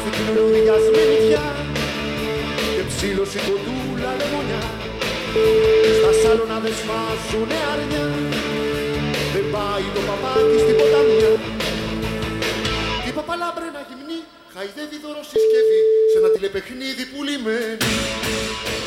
Γράφει την λουλουδιασμένη πια και ψήλωση κοντούλα λεμονιά. Στα σάλωνα δεν σφάζουνε αρνιά, δεν πάει το παπάκι στην ποταμιά. Η παπαλάμπρενα γυμνή χαϊδεύει δωροσυσκευή σε ένα τηλεπαιχνίδι πουλημένη.